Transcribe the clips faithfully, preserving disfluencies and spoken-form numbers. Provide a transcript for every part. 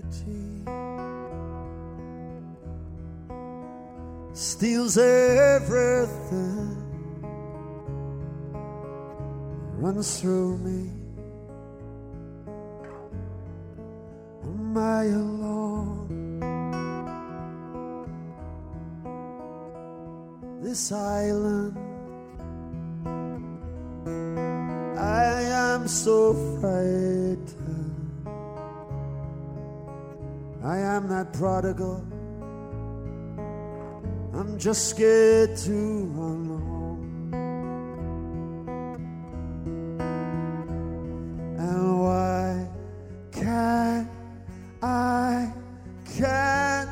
steals everything, runs through me. Am I alone? This island, I am so frightened. I am that prodigal, I'm just scared to run home. And why can't I, can't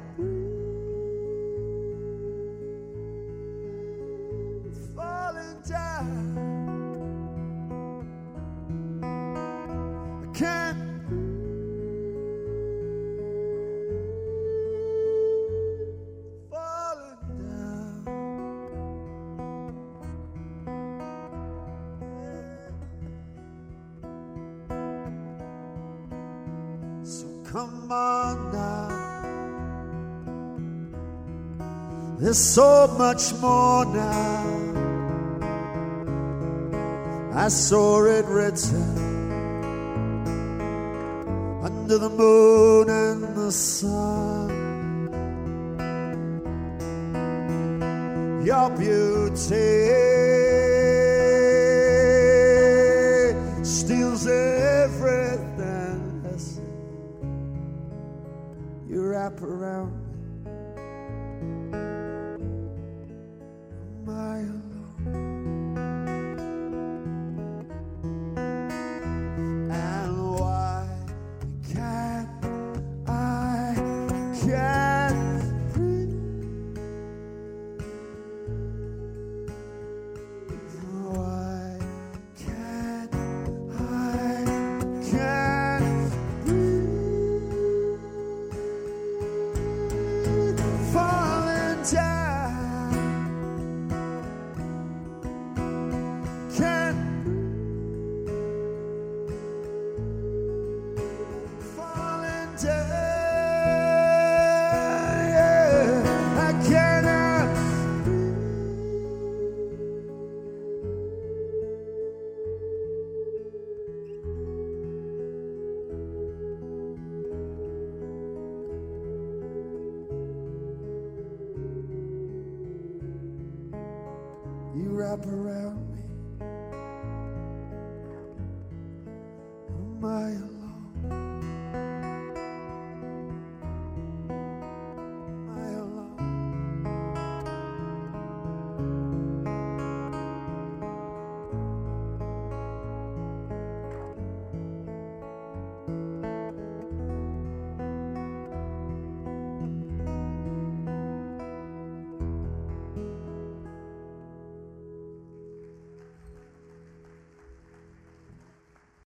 breathe, falling down. I can't come on now. There's so much more now. I saw it written under the moon and the sun. Your beauty steals everything. You wrap around me. Am I alone? And why can't I, can't breathe? Why can't I, can't falling down, can't falling down, yeah. I cannot you wrap around me. Am I alone?